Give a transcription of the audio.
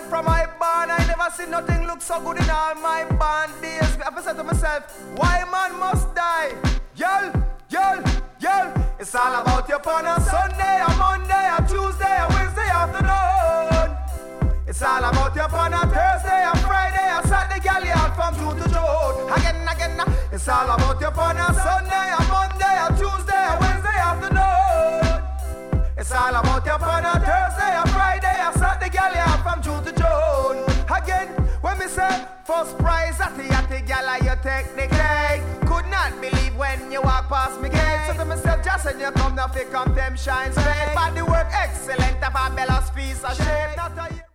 from my barn, I never seen nothing look so good in all my band days. I said to myself, why man must die? Yo, it's all about your fun on Sunday, or Monday, or Tuesday, or Wednesday afternoon. It's all about your fun on Thursday, or Friday, or Saturday, girl, you out from June to June. Again, it's all about your fun on Sunday, or Monday, or Tuesday, or Wednesday afternoon. It's all about your fun on Thursday, or Friday, or Saturday, girl, you out from June to June. Again, when me say first prize at the girl, you take the cake. Could not believe when you walk past me gate. So to myself, just when you come, now fi come them shine straight. But the work excellent, a fabulous piece of shape. Not a